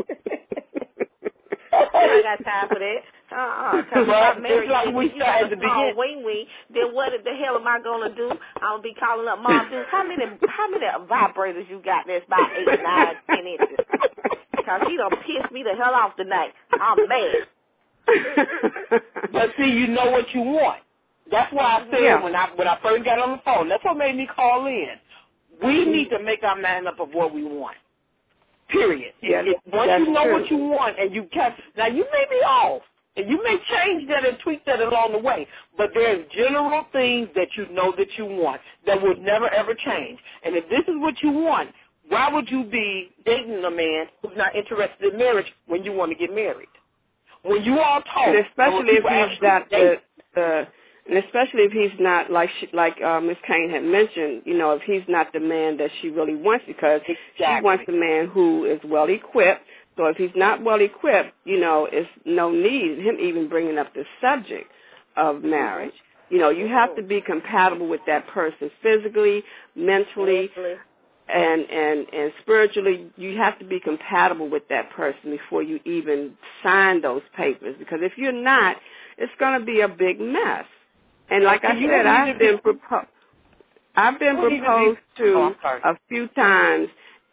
ain't got time for that. Uh-uh. Because well, if I'm married, like if we you got a the small wing-wing, then what the hell am I going to do? I'm going to be calling up Mom, dude, how many, how many vibrators you got that's about eight, nine, ten inches? Because he done pissed me the hell off tonight. I'm mad. But see, you know what you want. That's why I said yeah. when I when I first got on the phone, that's what made me call in. We need to make our mind up of what we want. Period. Yeah, if, once that's you know true. what you want and you can, now you may be off, and you may change that and tweak that along the way, but there's general things that you know that you want that would never ever change. And if this is what you want, why would you be dating a man who's not interested in marriage when you want to get married? When you all talk, and especially if he's not the, the, and especially if he's not like she, like uh, Miz Kane had mentioned, you know, if he's not the man that she really wants, because exactly. she wants a man who is well equipped. So if he's not well equipped, you know, it's no need in him even bringing up the subject of marriage. You know, you have to be compatible with that person physically, mentally. Mentally. And, and and spiritually, you have to be compatible with that person before you even sign those papers. Because if you're not, it's going to be a big mess. And like I said, I've been proposed. I've been proposed to a few times,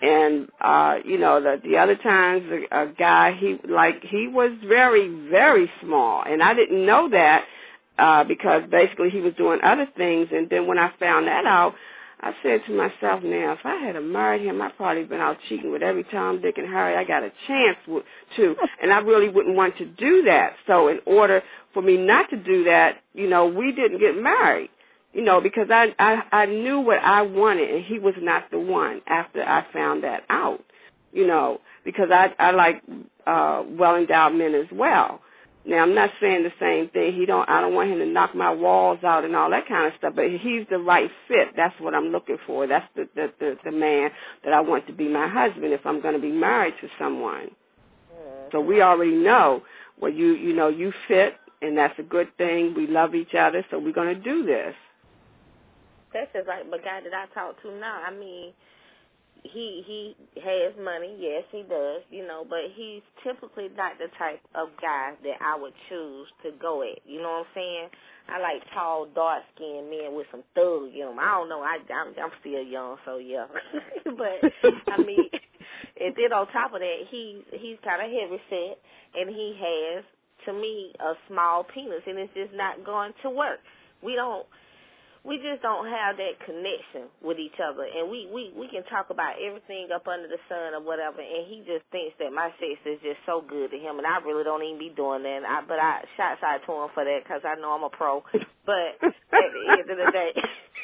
And, uh, you know, the, the other times, a, a guy, he, like, he was very, very small. And I didn't know that, uh, because basically he was doing other things. And then when I found that out, I said to myself, now, if I had married him, I'd probably been out cheating with every Tom, Dick, and Harry I got a chance with, to. And I really wouldn't want to do that. So in order for me not to do that, you know, we didn't get married. You know, because I, I I knew what I wanted, and he was not the one after I found that out, you know, because I, I like uh, well-endowed men as well. Now, I'm not saying the same thing. He don't. I don't want him to knock my walls out and all that kind of stuff, but he's the right fit. That's what I'm looking for. That's the, the, the, the man that I want to be my husband if I'm going to be married to someone. So we already know, well, you, you know, you fit, and that's a good thing. We love each other, so we're going to do this. That's just like the guy that I talk to now. I mean, he he has money, yes, he does, you know, but he's typically not the type of guy that I would choose to go at. You know what I'm saying? I like tall, dark-skinned men with some thug in them. I don't know. I, I'm, I'm still young, so yeah. But, I mean, and then on top of that, he's, he's kind of heavy set, and he has, to me, a small penis, and it's just not going to work. We don't... We just don't have that connection with each other, and we, we, we can talk about everything up under the sun or whatever, and he just thinks that my sex is just so good to him, and I really don't even be doing that. I, but I shots out to him for that because I know I'm a pro. But at the end of the day,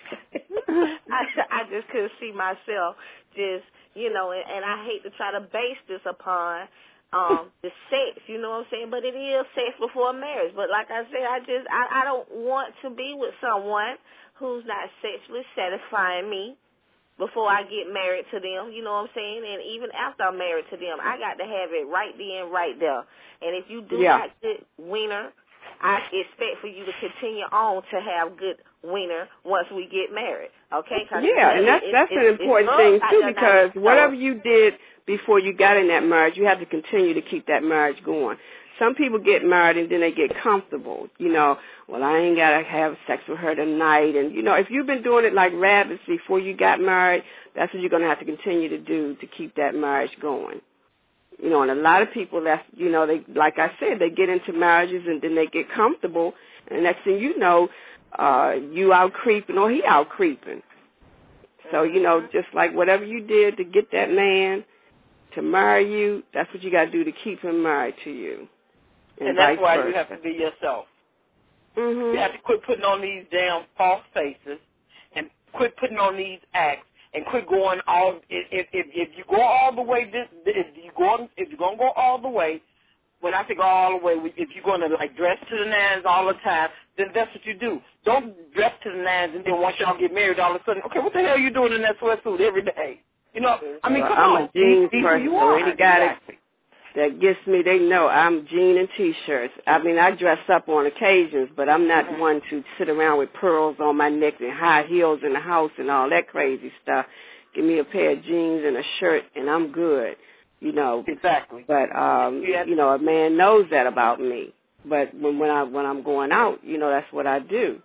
I, I just couldn't see myself just, you know, and, and I hate to try to base this upon um, the sex, you know what I'm saying? But it is sex before marriage. But like I said, I just, I, I don't want to be with someone who's not sexually satisfying me before I get married to them, you know what I'm saying? And even after I'm married to them, I got to have it right then, right there. And if you do yeah. not get wiener, I expect for you to continue on to have good wiener once we get married, okay? Yeah, and that's, it, that's it, an important thing, too, because whatever you did before you got in that marriage, you have to continue to keep that marriage going. Some people get married and then they get comfortable, you know, well, I ain't got to have sex with her tonight. And, you know, if you've been doing it like rabbits before you got married, that's what you're going to have to continue to do to keep that marriage going. You know, and a lot of people, that's, you know, they, like I said, they get into marriages and then they get comfortable, and next thing you know, uh, you out creeping or he out creeping. So, you know, just like whatever you did to get that man to marry you, that's what you got to do to keep him married to you. And, and that's why versa. you have to be yourself. Mm-hmm. You have to quit putting on these damn false faces and quit putting on these acts and quit going all. If if, if you go all the way, this if you go if you're gonna go all the way. When I say go all the way, if you're going to, like, dress to the nines all the time, then that's what you do. Don't dress to the nines and then once y'all get married, all of a sudden, okay, what the hell are you doing in that sweatsuit every day? You know, I mean, well, come I'm on. a jeans Be, be person, who you so are. any guy exactly. that, that gets me, they know I'm jean and T-shirts. I mean, I dress up on occasions, but I'm not Mm-hmm. one to sit around with pearls on my neck and high heels in the house and all that crazy stuff. Give me a pair of jeans and a shirt, and I'm good. You know, exactly. But um, yeah. you know, a man knows that about me. But when when I when I'm going out, you know, that's what I do.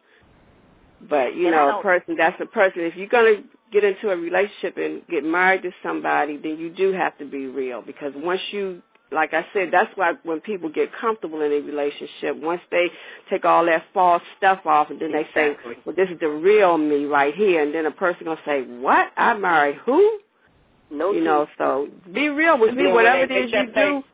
But you and know, a person that's a person. If you're gonna get into a relationship and get married to somebody, then you do have to be real. Because once you, like I said, that's why when people get comfortable in a relationship, once they take all that false stuff off, and then they exactly. say, well, this is the real me right here, and then a person gonna say, what? I married who? No, you know, so be real with me. Whatever it is you do,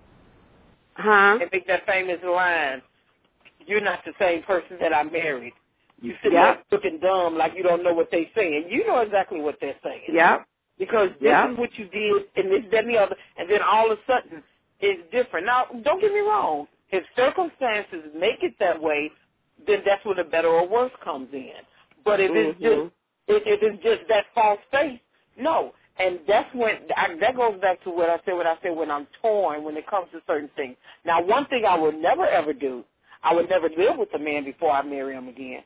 huh? And make that famous line, you're not the same person that I married. You sit yep. there looking dumb like you don't know what they're saying. You know exactly what they're saying. Yep. Because this yep. is what you did, and this, that, and the other, and then all of a sudden it's different. Now, don't get me wrong. If circumstances make it that way, then that's when the better or worse comes in. But if mm-hmm. it's just if, if it's just that false faith, no. And that's when, I, that goes back to what I said, what I said when I'm torn when it comes to certain things. Now, one thing I would never, ever do, I would never live with a man before I marry him again.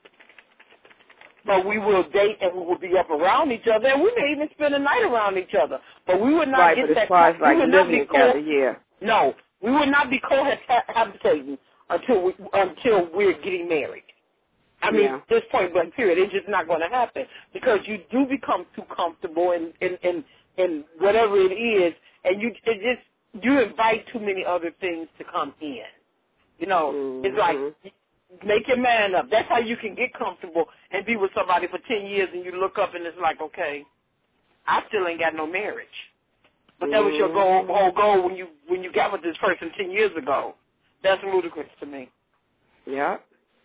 But we will date and we will be up around each other, and we may even spend a night around each other. But we would not right, get but that. As far as like we would not be together, co- yeah. No, we would not be cohabitating until we, until we're getting married. I mean, yeah. at this point, but period, it's just not going to happen because you do become too comfortable in, in, in, and whatever it is, and you it just you invite too many other things to come in. You know, mm-hmm. It's like make your man up. That's how you can get comfortable and be with somebody for ten years, and you look up and it's like, okay, I still ain't got no marriage. But that was your goal, whole goal when you when you got with this person ten years ago. That's ludicrous to me. Yeah.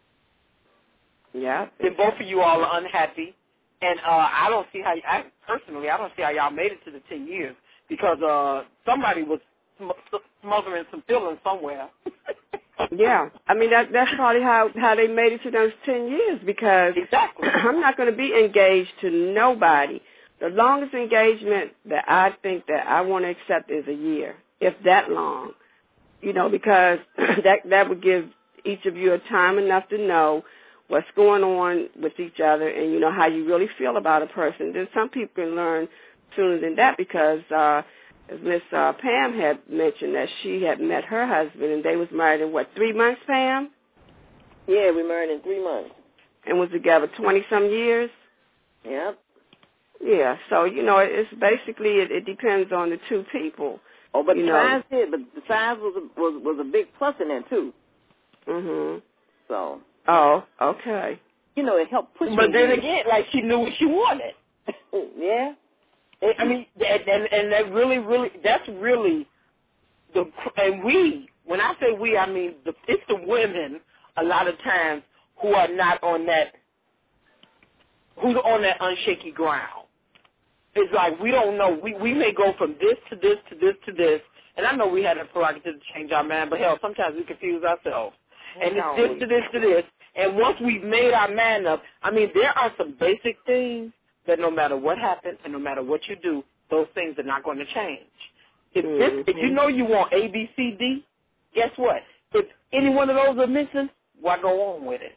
Yeah. Then both of you all are unhappy, and uh, I don't see how. I personally, I don't see how y'all made it to the ten years because uh, somebody was sm- smothering some feelings somewhere. Yeah, I mean that that's probably how how they made it to those ten years because exactly. I'm not going to be engaged to nobody. The longest engagement that I think that I want to accept is a year, if that long. You know, because that that would give each of you a time enough to know what's going on with each other and, you know, how you really feel about a person. Then some people can learn sooner than that because, uh, as Miss uh, Pam had mentioned, that she had met her husband and they was married in, what, three months, Pam? Yeah, we married in three months. And was together twenty-some years? Yep. Yeah, so, you know, it's basically, it, it depends on the two people. Oh, but you the know. size did, but the size was a, was was a big plus in that too. Mhm. So. Oh, okay. You know, it helped push. But me then there. again, like she knew what she wanted. Yeah. I mean, and, and and that really, really, that's really the. And we, when I say we, I mean the, it's the women a lot of times who are not on that, who's on that unshaky ground. It's like we don't know. We we may go from this to this to this to this, and I know we had a prerogative to change our mind, but hell, sometimes we confuse ourselves. And it's this to this to this, and once we've made our mind up, I mean, there are some basic things that no matter what happens and no matter what you do, those things are not going to change. If this, Mm-hmm. if you know you want A, B, C, D, guess what? If any one of those are missing, why go on with it?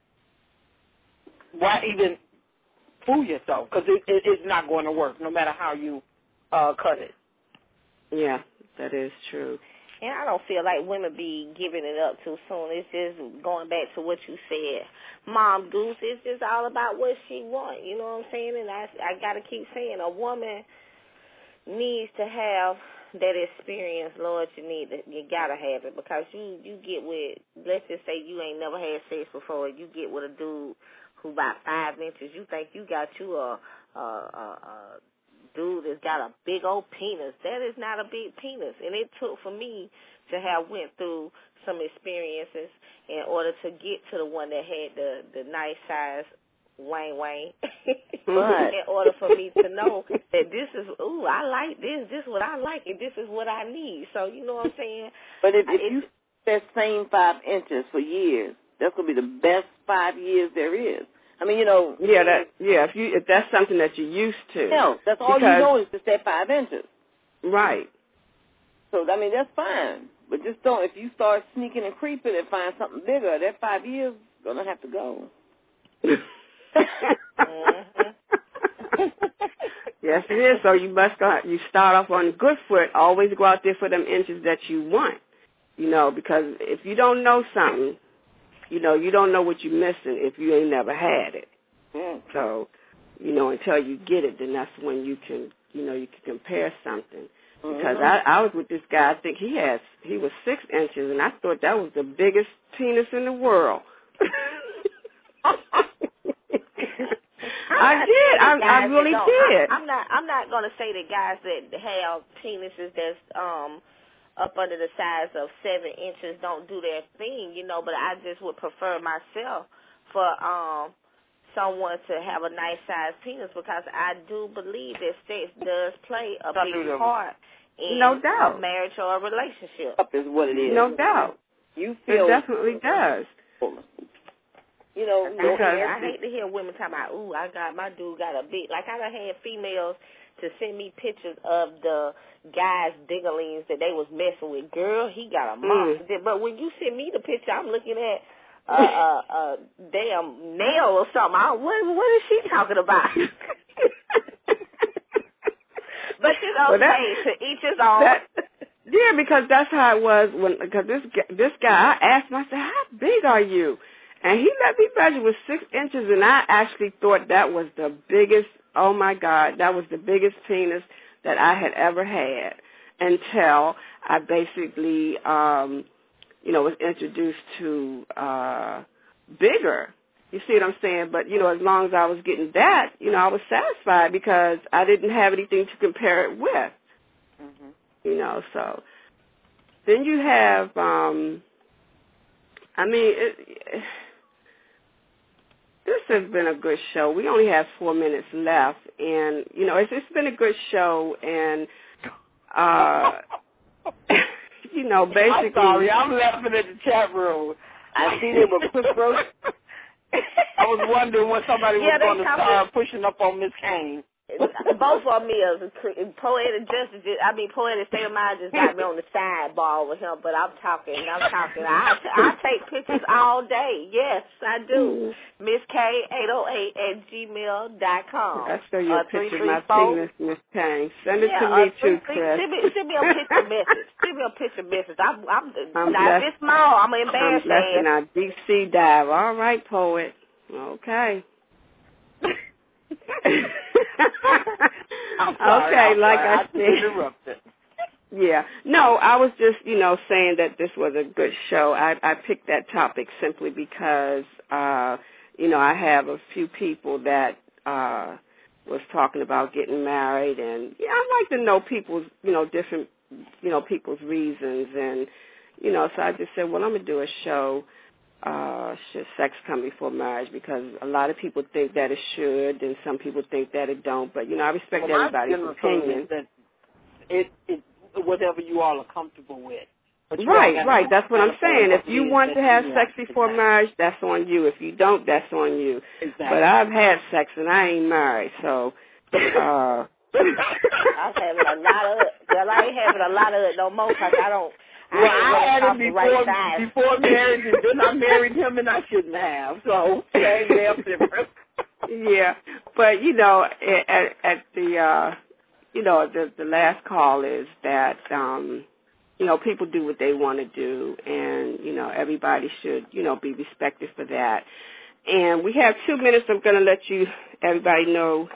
Why even fool yourself? Because it, it, it's not going to work, no matter how you uh, cut it. Yeah, that is true. And I don't feel like women be giving it up too soon. It's just going back to what you said, Mom Goose. It's just all about what she wants. You know what I'm saying? And I, I got to keep saying, a woman needs to have that experience. Lord, you need to, you gotta have it because you you get with. Let's just say you ain't never had sex before. You get with a dude who about five inches. You think you got you a a a. a dude that's got a big old penis. That is not a big penis. And it took for me to have went through some experiences in order to get to the one that had the, the nice size wang wang. In order for me to know that this is, ooh, I like this. This is what I like and this is what I need. So, you know what I'm saying? But if, if I, you that same five inches for years, that's going to be the best five years there is. I mean, you know. Yeah, that yeah. If you if that's something that you're used to. No, that's all because, you know is just that five inches. Right. So I mean, that's fine. But just don't. If you start sneaking and creeping and find something bigger, that five years is gonna have to go. Yes, it is. So you must go. You start off on a good foot. Always go out there for them inches that you want. You know, because if you don't know something. You know, you don't know what you're missing if you ain't never had it. Mm. So, you know, until you get it, then that's when you can, you know, you can compare something. Because mm-hmm. I, I was with this guy, I think he has, he was six inches, and I thought that was the biggest penis in the world. I did. I, I really did. I, I'm not. I'm not going to say that guys that have penises that's um. up under the size of seven inches don't do their thing, you know, but I just would prefer myself for um someone to have a nice sized penis because I do believe that sex does play a big part in no doubt. a marriage or a relationship. Up is what it is. No doubt. You feel it definitely does. You know, I, hate, I hate to hear women talking about, ooh, I got my dude got a big, like I done had females to send me pictures of the guys' dinglings that they was messing with. Girl, he got a monster. Mm. But when you send me the picture, I'm looking at a uh, uh, uh, damn nail or something. I, what, what is she talking about? But you know, well, that, hey, to each his own. That, yeah, because that's how it was when. Because this this guy, I asked him, I said, "How big are you?" And he let me measure with six inches, and I actually thought that was the biggest. Oh my God, that was the biggest penis that I had ever had until I basically, um, you know, was introduced to uh, bigger. You see what I'm saying? But, you know, as long as I was getting that, you know, I was satisfied because I didn't have anything to compare it with. Mm-hmm. You know, so then you have, um, I mean, it, it, this has been a good show. We only have four minutes left, and, you know, it's, it's been a good show, and, uh, you know, basically. I'm sorry, I'm laughing at the chat room. I see they were quick roast. I was wondering when somebody Yeah, was they going to come start pushing up on Miss Kane. Both of them is Poetic Justice. Just, I mean, Poetic State of Mind just got me on the sidebar with him, but I'm talking, I'm talking. I, I take pictures all day. Yes, I do. Miss K eight oh eight at gmail dot com. I show you a uh, picture of three my three four penis, Miss Kane. Send it yeah, to uh, me, three, too, three, Chris. Send me, send me a picture message. Send me a picture message. I'm, I'm, I'm now, if blessed. it's small, I'm going to I'm embarrass blessed in that. our deep sea dive. All right, poet. Okay. I'm sorry, okay, I'm like sorry. I, I said. interrupted. Yeah. No, I was just, you know, saying that this was a good show. I, I picked that topic simply because, uh, you know, I have a few people that uh, was talking about getting married, and yeah, I like to know people's, you know, different, you know, people's reasons, and, you know, so I just said, well, I'm going to do a show. Uh, should sex come before marriage? Because a lot of people think that it should, and some people think that it don't. But you know, I respect well, everybody's my opinion opinion. is that it, it, whatever you all are comfortable with. But you Right, all right. That's what I'm saying. If you want to have you sex want. before Exactly. marriage, that's on you. If you don't, that's on you. Exactly. But I've had sex and I ain't married, so. Uh, I'm having a lot of it. Well, I ain't having a lot of it no more because I don't. I well, ain't I had really it off the before right side. before marriage, and then I married him, and I shouldn't have. So same damn difference. yeah, but you know, at, at the uh, you know, the the last call is that um, you know, people do what they want to do, and you know, everybody should, you know, be respected for that. And we have two minutes. I'm going to let you, everybody know.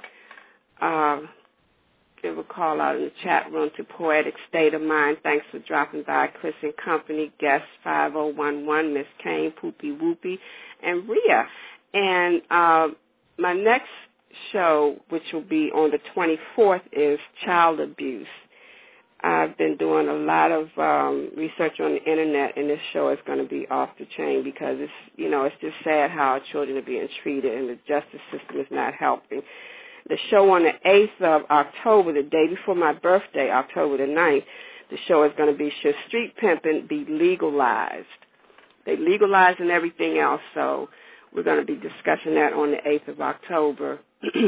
Uh, Give a call out in the chat room to Poetic State of Mind. Thanks for dropping by. Chris and Company, guest five oh one one, Miss Kane, Poopy Whoopy, and Rhea. And uh, my next show, which will be on the twenty-fourth, is child abuse. I've been doing a lot of um, research on the internet, and this show is going to be off the chain because it's, you know, it's just sad how our children are being treated, and the justice system is not helping. The show on the eighth of October, the day before my birthday, October the ninth, the show is going to be Should Street Pimping Be Legalized? They legalizing everything else, so we're going to be discussing that on the eighth of October.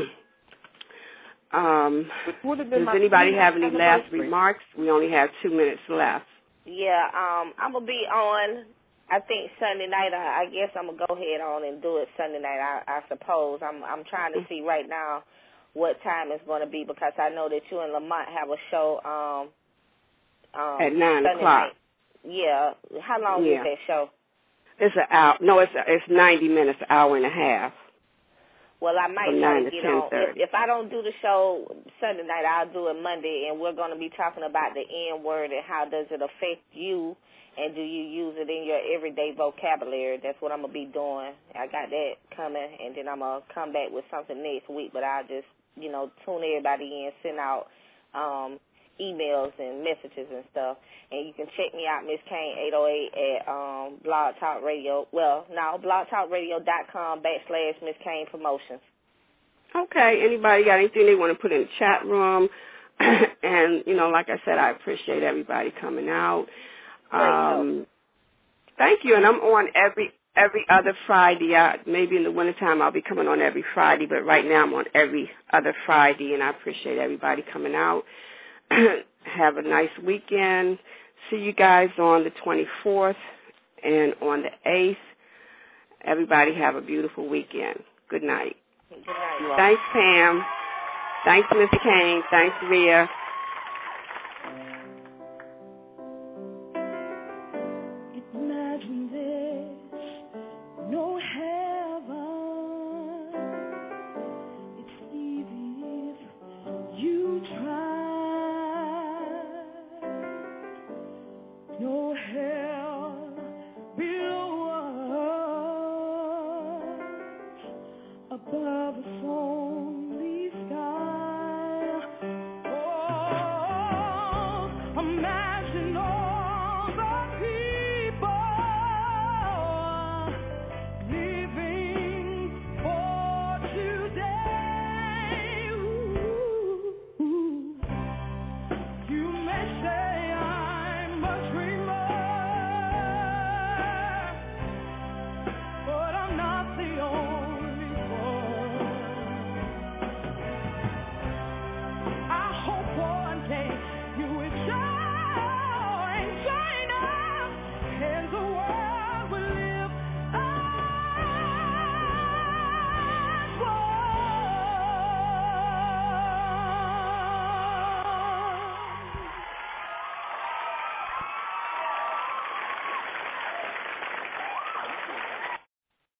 um, does anybody have any last remarks? We only have two minutes left. Yeah, um, I'm going to be on, I think, Sunday night. I, I guess I'm going to go ahead on and do it Sunday night, I, I suppose. I'm, I'm trying to see right now what time it's going to be because I know that you and Lamont have a show um, um, at nine Sunday o'clock. Night. Yeah. How long yeah. is that show? It's an hour. No, it's it's ninety minutes, an hour and a half. Well, I might try to get on. If, if I don't do the show Sunday night, I'll do it Monday, and we're going to be talking about the N word and how does it affect you, and do you use it in your everyday vocabulary. That's what I'm going to be doing. I got that coming, and then I'm going to come back with something next week, but I'll just, you know, tune everybody in, send out um, emails and messages and stuff. And you can check me out, Miss Kane eight oh eight at um, Blog Talk Radio. Well, no, blogtalkradio.com backslash Miss Kane Promotions. Okay. Anybody got anything they want to put in the chat room? And, you know, like I said, I appreciate everybody coming out. Um, thank you. And I'm on every every other Friday. I, maybe in the wintertime I'll be coming on every Friday, but right now I'm on every other Friday, and I appreciate everybody coming out. Have a nice weekend. See you guys on the twenty-fourth and on the eighth. Everybody have a beautiful weekend. Good night. Good night. Thanks, Pam. Thanks, Miss Kane. Thanks, Rhea.